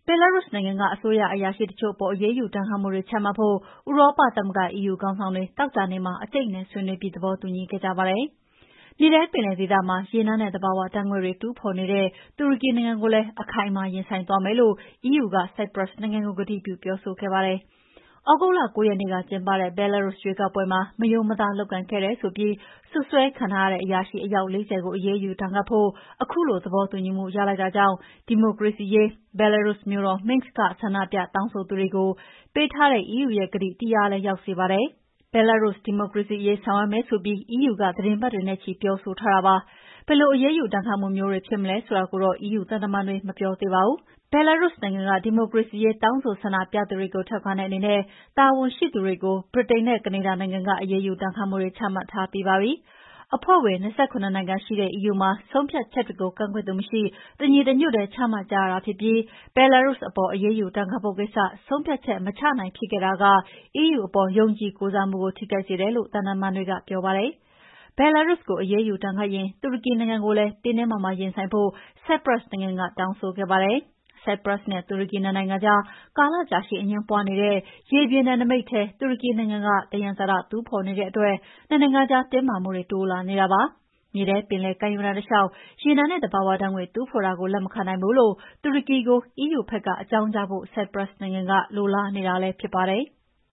Belarus နိုင်ငံကအစိုးရအရာရှိတချို့အပေါ်အရေးယူဒဏ်ခတ်မှုတွေချမှတ်ဖို့ဥရောပသမဂ္ဂ EU ခေါင်းဆောင်တွေသောကြာနေ့မှာအကြိတ်အနယ်ဆွေးနွေးပြီးသဘောတူညီခဲ့ကြပါတယ်။မြေထဲပင်လယ်ဒေသမှာရေနံနဲ့သဘာဝဓာတ်ငွေ့တွေတူးဖော်နေတဲ့တူရကီနိုင်ငံကိုလည်းအခိုင်အမာရင်ဆိုင်သွားမယ်လို့ EU က Cyprus နိုင်ငံကိုကတိပြုပြောဆိုခဲ့ပါတယ်။သြဂုတ်လ 9 ရက်နေ့ကကျင်းပတဲ့ Belarus ရွေးကောက်ပွဲမှာမရိုးမသားလုပ်ကိုင်ခဲ့တယ်ဆိုပြီးစွပ်စွဲခံထားရတဲ့အရာရှိအယောက် 40 ကိုအရေးယူဒဏ်ခတ်ဖို့ခုလိုသဘောတူညီမှုရလိုက်တာကြောင့်ဒီမိုကရေစီရေး Belarus မြို့တော် Minsk ကဆန္ဒပြတောင်းဆိုသူတွေကိုပေးထားတဲ့ EU ရဲ့ကတိတည်ရာလည်းရောက်စေပါတယ်။ Belarus ဒီမိုကရေစီအရေးဆောင်ရွက်မယ်ဆိုပြီး EU ကသီတင်းပတ်တွေနဲ့ချီပြောဆိုထားတာပါ။ဘယ်လိုအရေးယူဒဏ်ခတ်မှုမျိုးတွေဖြစ်မလဲဆိုတာကိုတော့ EU သံတမန်တွေမပြောသေးပါဘူး။ Belarus နိုင်ငံကဒီမိုကရေစီရေးတောင်းဆိုဆန္ဒပြသူတွေကိုထောက်ခံတဲ့အနေနဲ့တာဝန်ရှိသူတွေကိုဗြိတိန်နဲ့ကနေဒါနိုင်ငံကအရေးယူဒဏ်ခတ်မှုတွေချမှတ်ထားပြီးပါပြီ။အဖွဲ့ဝင် 27 နိုင်ငံရှိတဲ့ EU မှာဆုံးဖြတ်ချက်တွေကိုကန့်ကွက်သူမရှိတညီတညွတ်တည်းချမှတ်ကြရတာဖြစ်ပြီး Belarus အပေါ်အရေးယူဒဏ်ခတ်ဖို့ကိစ္စဆုံးဖြတ်ချက်မချနိုင်ဖြစ်ခဲ့တာက EU အပေါ်ယုံကြည်ကိုးစားမှုကိုထိခိုက်စေတယ်လို့သံတမန်တွေကပြောပါတယ်။ Belarus ကိုအရေးယူဒဏ်ခတ်ရင်တူရကီနိုင်ငံကိုလည်းတင်းတင်းမာမာရင်ဆိုင်ဖို့ Cyprus နိုင်ငံကတောင်းဆိုခဲ့ပါတယ်။ Cyprus နဲ့တူရကီ 2 နိုင်ငံကြားကာလကြာရှည်အငြင်းပွားနေတဲ့ရေပြင်နယ်နိမိတ်ထဲတူရကီနိုင်ငံကသယံဇာတတူးဖော်နေတဲ့အတွက်2 နိုင်ငံကြားတင်းမာမှုတွေတိုးလာနေတာပါ။မြေထဲပင်လယ်ကမ်းရိုးတန်းတလျှောက်ရေနံနဲ့သဘာဝဓာတ်ငွေ့တူးဖော်တာကိုလက်မခံနိုင်ဘူးလို့တူရကီကို EU ဘက်ကအကြောင်းကြားဖို့ Cyprus နိုင်ငံကလိုလားနေတာလည်းဖြစ်ပါတယ်။